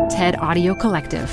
TED Audio Collective.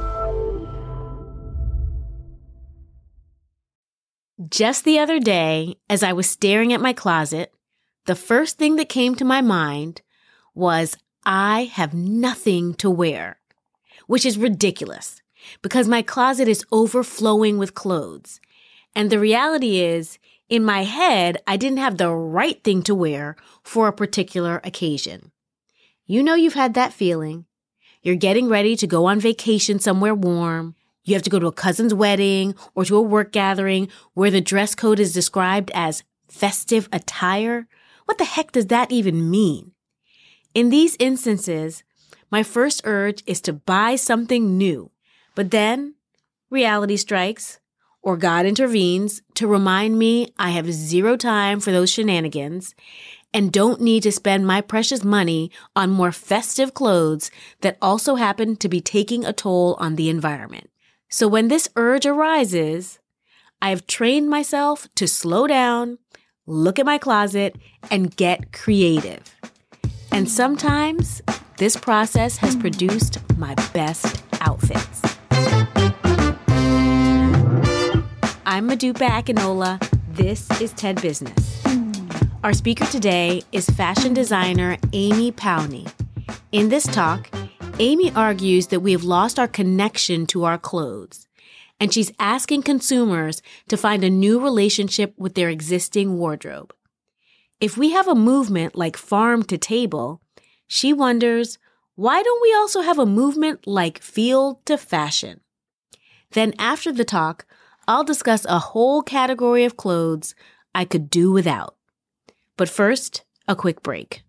Just the other day, as I was staring at my closet, the first thing that came to my mind was I have nothing to wear, which is ridiculous because my closet is overflowing with clothes. And the reality is, in my head, I didn't have the right thing to wear for a particular occasion. You know you've had that feeling. You're getting ready to go on vacation somewhere warm. You have to go to a cousin's wedding or to a work gathering where the dress code is described as festive attire. What the heck does that even mean? In these instances, my first urge is to buy something new. But then reality strikes or God intervenes to remind me I have zero time for those shenanigans and don't need to spend my precious money on more festive clothes that also happen to be taking a toll on the environment. So when this urge arises, I have trained myself to slow down, look at my closet, and get creative. And sometimes this process has produced my best outfits. I'm Modupe Akinola. This is TED Business. Our speaker today is fashion designer Amy Powney. In this talk, Amy argues that we have lost our connection to our clothes, and she's asking consumers to find a new relationship with their existing wardrobe. If we have a movement like farm to table, she wonders, why don't we also have a movement like field to fashion? Then after the talk, I'll discuss a whole category of clothes I could do without. But first, a quick break.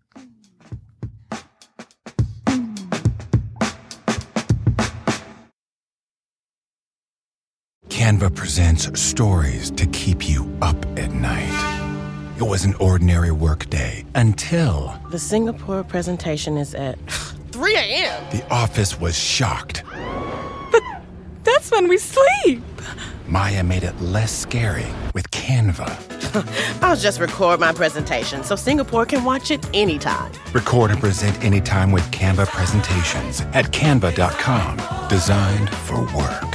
Canva presents stories to keep you up at night. It was an ordinary workday until... The Singapore presentation is at 3 a.m. The office was shocked. But that's when we sleep. Maya made it less scary with Canva. I'll just record my presentation so Singapore can watch it anytime. Record and present anytime with Canva presentations at canva.com. Designed for work.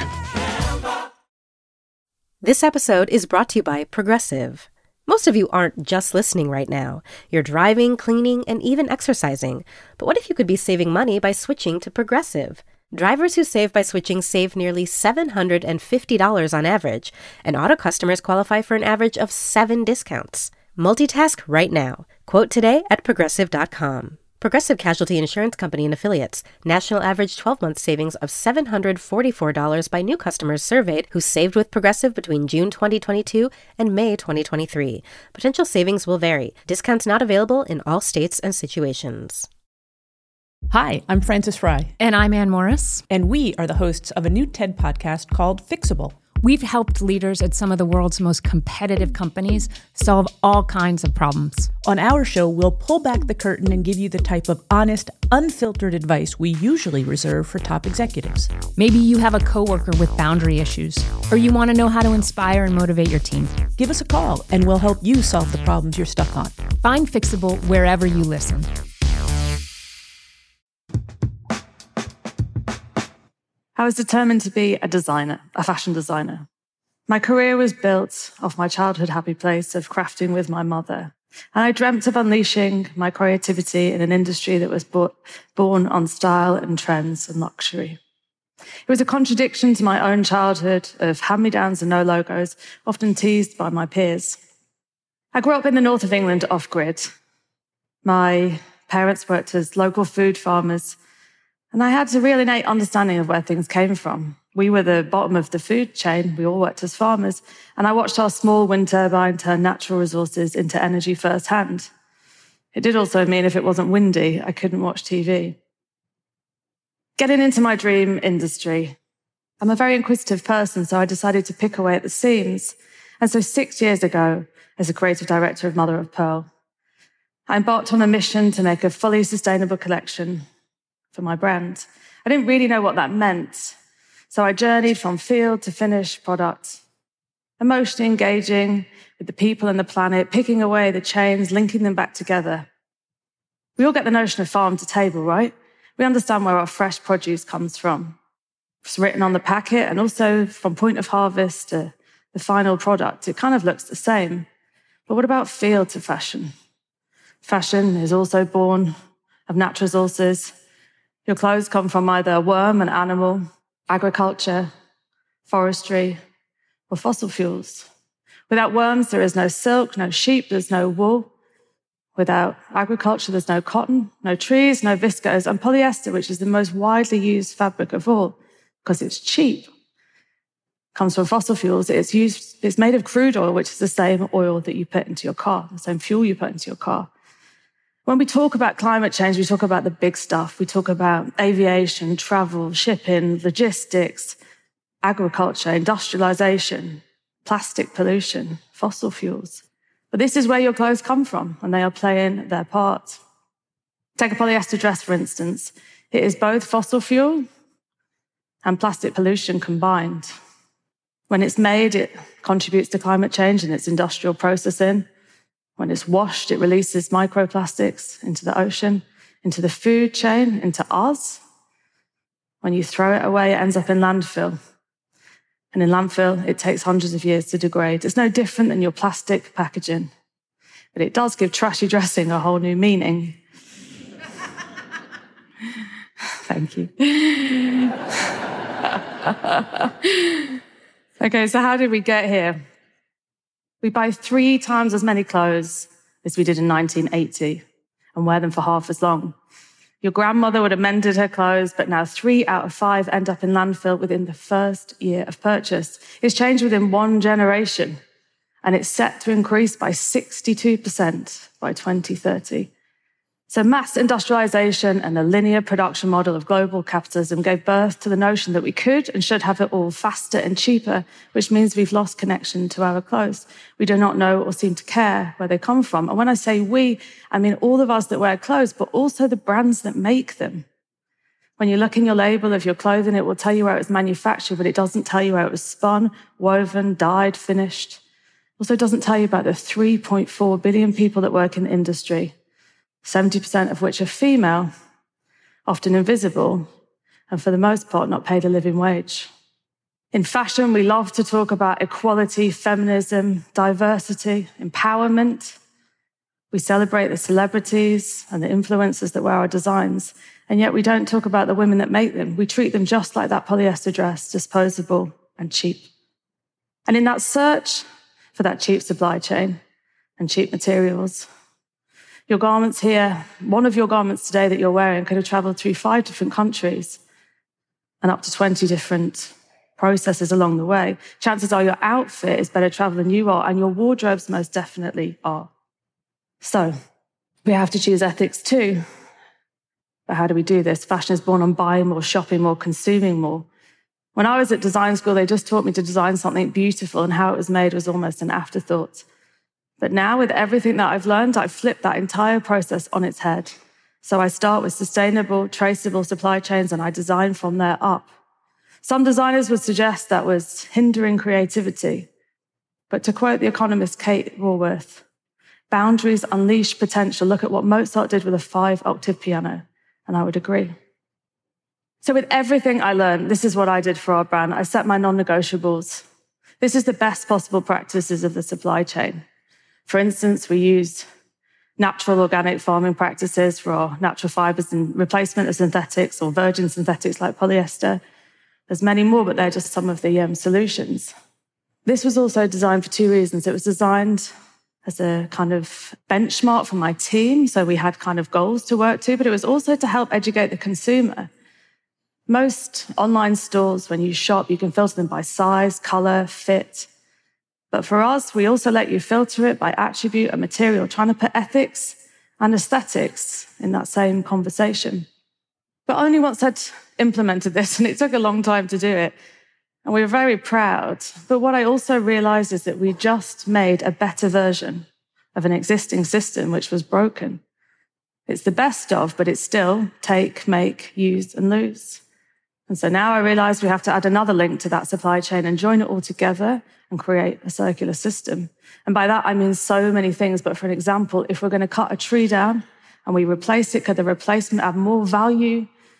This episode is brought to you by Progressive. Most of you aren't just listening right now. You're driving, cleaning, and even exercising. But what if you could be saving money by switching to Progressive? Drivers who save by switching save nearly $750 on average, and auto customers qualify for an average of 7 discounts. Multitask right now. Quote today at Progressive.com. Progressive Casualty Insurance Company and Affiliates. National average 12-month savings of $744 by new customers surveyed who saved with Progressive between June 2022 and May 2023. Potential savings will vary. Discounts not available in all states and situations. Hi, I'm Frances Fry. And I'm Ann Morris. And we are the hosts of a new TED podcast called Fixable. We've helped leaders at some of the world's most competitive companies solve all kinds of problems. On our show, we'll pull back the curtain and give you the type of honest, unfiltered advice we usually reserve for top executives. Maybe you have a coworker with boundary issues, or you want to know how to inspire and motivate your team. Give us a call, and we'll help you solve the problems you're stuck on. Find Fixable wherever you listen. I was determined to be a designer, a fashion designer. My career was built off my childhood happy place of crafting with my mother. And I dreamt of unleashing my creativity in an industry that was born on style and trends and luxury. It was a contradiction to my own childhood of hand-me-downs and no logos, often teased by my peers. I grew up in the north of England off-grid. My parents worked as local food farmers, and I had a real innate understanding of where things came from. We were the bottom of the food chain. We all worked as farmers. And I watched our small wind turbine turn natural resources into energy firsthand. It did also mean if it wasn't windy, I couldn't watch TV. Getting into my dream industry, I'm a very inquisitive person, so I decided to pick away at the seams. And so 6 years ago, as a creative director of Mother of Pearl, I embarked on a mission to make a fully sustainable collection for my brand. I didn't really know what that meant. So I journeyed from field to finished product, emotionally engaging with the people and the planet, picking away the chains, linking them back together. We all get the notion of farm to table, right? We understand where our fresh produce comes from. It's written on the packet, and also from point of harvest to the final product. It kind of looks the same. But what about field to fashion? Fashion is also born of natural resources. Your clothes come from either a worm, an animal, agriculture, forestry, or fossil fuels. Without worms, there is no silk, no sheep, there's no wool. Without agriculture, there's no cotton, no trees, no viscose, and polyester, which is the most widely used fabric of all, because it's cheap, comes from fossil fuels. It's made of crude oil, which is the same oil that you put into your car, the same fuel you put into your car. When we talk about climate change, we talk about the big stuff. We talk about aviation, travel, shipping, logistics, agriculture, industrialization, plastic pollution, fossil fuels. But this is where your clothes come from, and they are playing their part. Take a polyester dress, for instance. It is both fossil fuel and plastic pollution combined. When it's made, it contributes to climate change in its industrial processing. When it's washed, it releases microplastics into the ocean, into the food chain, into us. When you throw it away, it ends up in landfill. And in landfill, it takes hundreds of years to degrade. It's no different than your plastic packaging. But it does give trashy dressing a whole new meaning. Thank you. Okay, so how did we get here? We buy 3 times as many clothes as we did in 1980 and wear them for half as long. Your grandmother would have mended her clothes, but now 3 out of 5 end up in landfill within the first year of purchase. It's changed within 1 generation, and it's set to increase by 62% by 2030. So mass industrialization and the linear production model of global capitalism gave birth to the notion that we could and should have it all faster and cheaper, which means we've lost connection to our clothes. We do not know or seem to care where they come from. And when I say we, I mean all of us that wear clothes, but also the brands that make them. When you look in your label of your clothing, it will tell you where it was manufactured, but it doesn't tell you where it was spun, woven, dyed, finished. It also doesn't tell you about the 3.4 billion people that work in the industry, 70% of which are female, often invisible, and for the most part, not paid a living wage. In fashion, we love to talk about equality, feminism, diversity, empowerment. We celebrate the celebrities and the influencers that wear our designs, and yet we don't talk about the women that make them. We treat them just like that polyester dress, disposable and cheap. And in that search for that cheap supply chain and cheap materials, your garments here, one of your garments today that you're wearing could have traveled through 5 different countries and up to 20 different processes along the way. Chances are your outfit is better traveled than you are, and your wardrobes most definitely are. So we have to choose ethics too. But how do we do this? Fashion is born on buying more, shopping more, consuming more. When I was at design school, they just taught me to design something beautiful, and how it was made was almost an afterthought. But now, with everything that I've learned, I've flipped that entire process on its head. So I start with sustainable, traceable supply chains, and I design from there up. Some designers would suggest that was hindering creativity. But to quote the economist Kate Raworth, boundaries unleash potential. Look at what Mozart did with a 5-octave piano. And I would agree. So with everything I learned, this is what I did for our brand. I set my non-negotiables. This is the best possible practices of the supply chain. For instance, we used natural organic farming practices for our natural fibers in replacement of synthetics or virgin synthetics like polyester. There's many more, but they're just some of the solutions. This was also designed for 2 reasons. It was designed as a kind of benchmark for my team, so we had kind of goals to work to, but it was also to help educate the consumer. Most online stores, when you shop, you can filter them by size, color, fit. But for us, we also let you filter it by attribute and material, trying to put ethics and aesthetics in that same conversation. But only once I'd implemented this, and it took a long time to do it, and we were very proud. But what I also realized is that we just made a better version of an existing system which was broken. It's the best of, but it's still take, make, use, and lose. And so now I realize we have to add another link to that supply chain and join it all together and create a circular system. And by that, I mean so many things. But for an example, if we're going to cut a tree down and we replace it, could the replacement add more value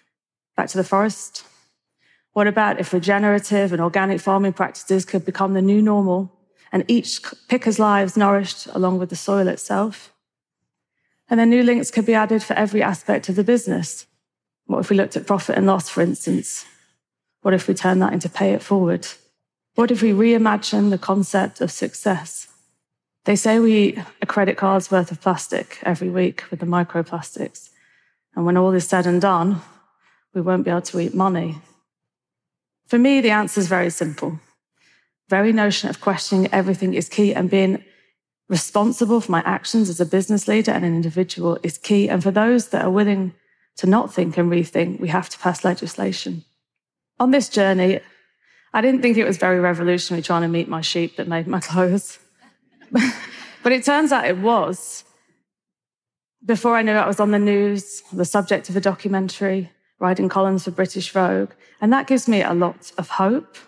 Back to the forest. What about if regenerative and organic farming practices could become the new normal and each picker's lives nourished along with the soil itself? And then new links could be added for every aspect of the business. What if we looked at profit and loss, for instance? What if we turned that into pay it forward? What if we reimagine the concept of success? They say we eat a credit card's worth of plastic every week with the microplastics. And when all is said and done, we won't be able to eat money. For me, the answer is very simple. Very notion of questioning everything is key, and being responsible for my actions as a business leader and an individual is key. And for those that are willing to not think and rethink, we have to pass legislation. On this journey, I didn't think it was very revolutionary trying to meet my sheep that made my clothes. But it turns out it was. Before I knew it, I was on the news, the subject of a documentary, writing columns for British Vogue, and that gives me a lot of hope.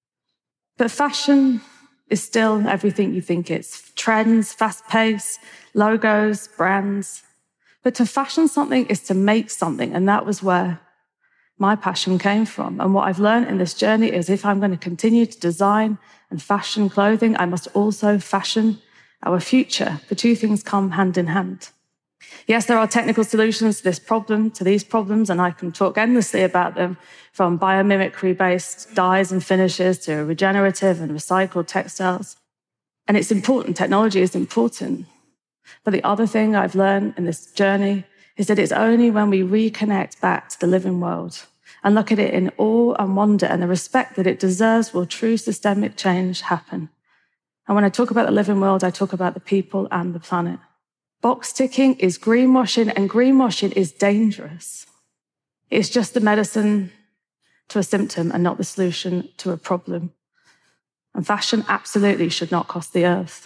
But fashion is still everything you think it's. Trends, fast pace, logos, brands. But to fashion something is to make something, and that was where my passion came from. And what I've learned in this journey is if I'm going to continue to design and fashion clothing, I must also fashion our future. The two things come hand in hand. Yes, there are technical solutions to this problem, to these problems, and I can talk endlessly about them, from biomimicry-based dyes and finishes to regenerative and recycled textiles. And it's important, technology is important. But the other thing I've learned in this journey is that it's only when we reconnect back to the living world and look at it in awe and wonder and the respect that it deserves will true systemic change happen. And when I talk about the living world, I talk about the people and the planet. Box ticking is greenwashing, and greenwashing is dangerous. It's just the medicine to a symptom and not the solution to a problem. And fashion absolutely should not cost the earth.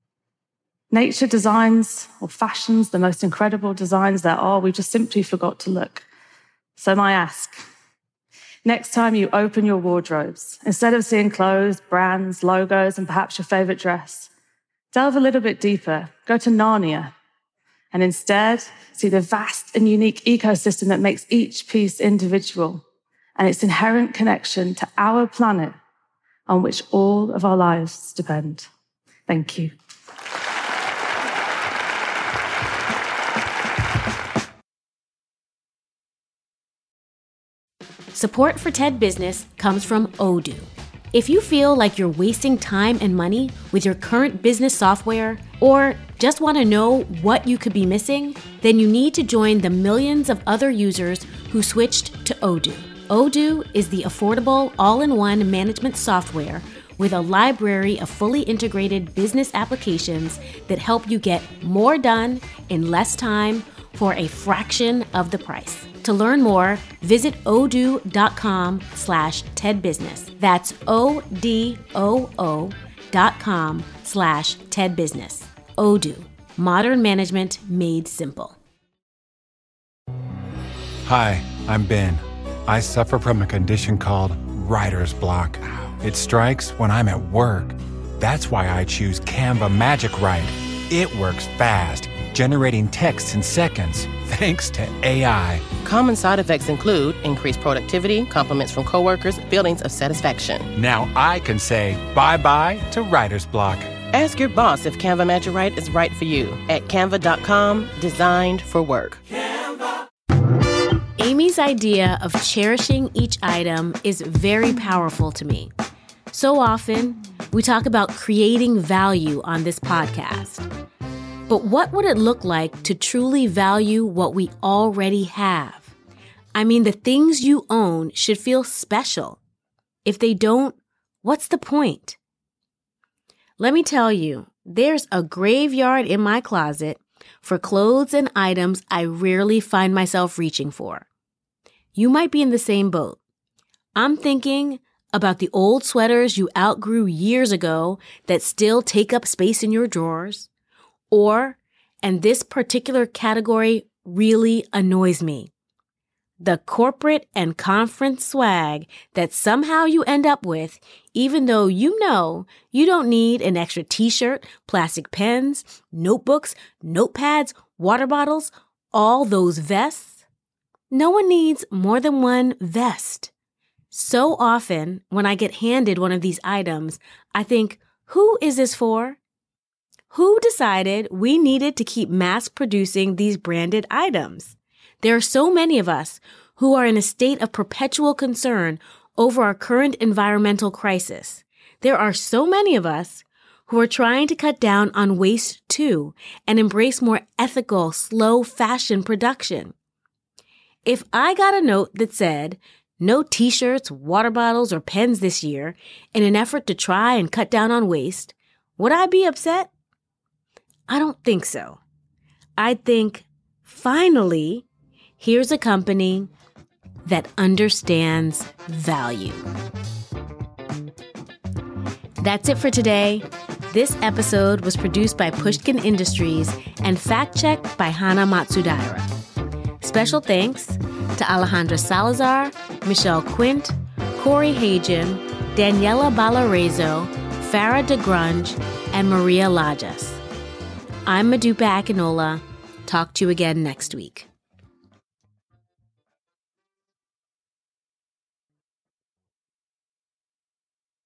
Nature designs or fashions the most incredible designs there are. We just simply forgot to look. So my ask, next time you open your wardrobes, instead of seeing clothes, brands, logos, and perhaps your favorite dress, delve a little bit deeper, go to Narnia, and instead see the vast and unique ecosystem that makes each piece individual and its inherent connection to our planet on which all of our lives depend. Thank you. Support for TED Business comes from Odoo. If you feel like you're wasting time and money with your current business software, or just want to know what you could be missing, then you need to join the millions of other users who switched to Odoo. Odoo is the affordable, all-in-one management software with a library of fully integrated business applications that help you get more done in less time for a fraction of the price. To learn more, visit odoo.com/TEDbusiness. That's odoo.com/TEDbusiness. Odoo, modern management made simple. Hi, I'm Ben. I suffer from a condition called writer's block. It strikes when I'm at work. That's why I choose Canva Magic Write. It works fast, generating texts in seconds, thanks to AI. Common side effects include increased productivity, compliments from coworkers, feelings of satisfaction. Now I can say bye-bye to writer's block. Ask your boss if Canva Magic Write is right for you at canva.com, designed for work. Amy's idea of cherishing each item is very powerful to me. So often, we talk about creating value on this podcast. But what would it look like to truly value what we already have? I mean, the things you own should feel special. If they don't, what's the point? Let me tell you, there's a graveyard in my closet for clothes and items I rarely find myself reaching for. You might be in the same boat. I'm thinking about the old sweaters you outgrew years ago that still take up space in your drawers. Or, and this particular category really annoys me, the corporate and conference swag that somehow you end up with, even though you know you don't need an extra t-shirt, plastic pens, notebooks, notepads, water bottles, all those vests. No one needs more than one vest. So often, when I get handed one of these items, I think, who is this for? Who decided we needed to keep mass producing these branded items? There are so many of us who are in a state of perpetual concern over our current environmental crisis. There are so many of us who are trying to cut down on waste too and embrace more ethical, slow fashion production. If I got a note that said, no t-shirts, water bottles, or pens this year in an effort to try and cut down on waste, would I be upset? I don't think so. I'd think, finally, here's a company that understands value. That's it for today. This episode was produced by Pushkin Industries and fact-checked by Hana Matsudaira. Special thanks to Alejandra Salazar, Michelle Quint, Corey Hagen, Daniela Balarezo, Farah DeGrunge, and Maria Lajas. I'm Modupe Akinola. Talk to you again next week.